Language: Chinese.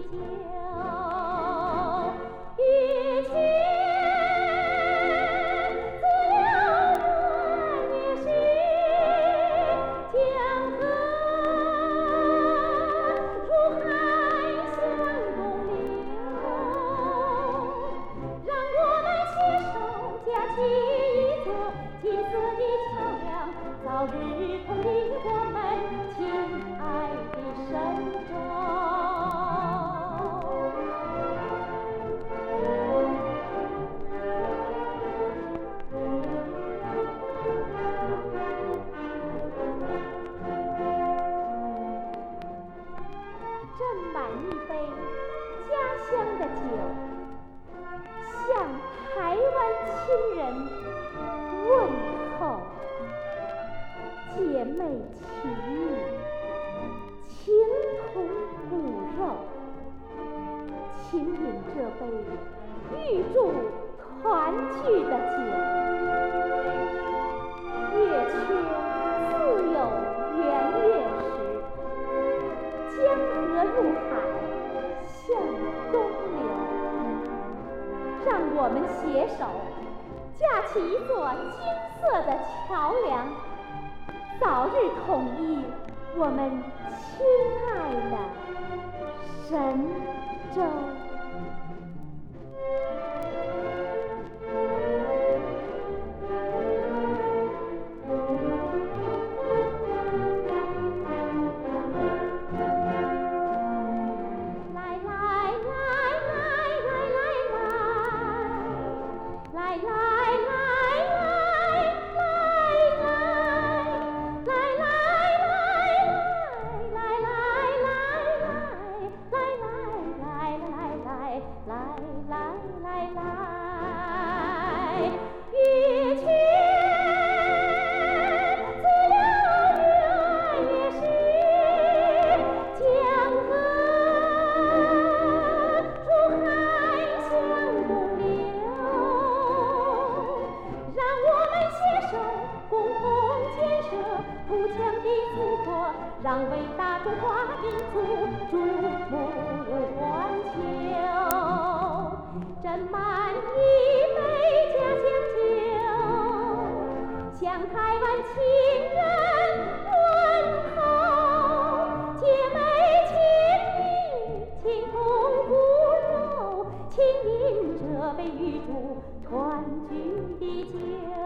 酒，月缺自有圆月时，江河入海向东流。让我们携手架起一座金色的桥梁，早日统一我们亲爱的神州。斟满一杯家乡的酒，向台湾亲人问候。姐妹情谊，情同骨肉，请饮这杯预祝团聚的酒。月缺自有圆月时，江河入海向东流。让我们携手架起一座金色的桥梁，早日统一我们亲爱的神州。月缺自有圆月时，江河入海向东流。让我们携手共同建设富强的祖国，让伟大中华民族注目环球。斟满一杯家乡酒，向台湾亲人问候。姐妹情谊，情同骨肉，请饮这杯预祝团聚的酒。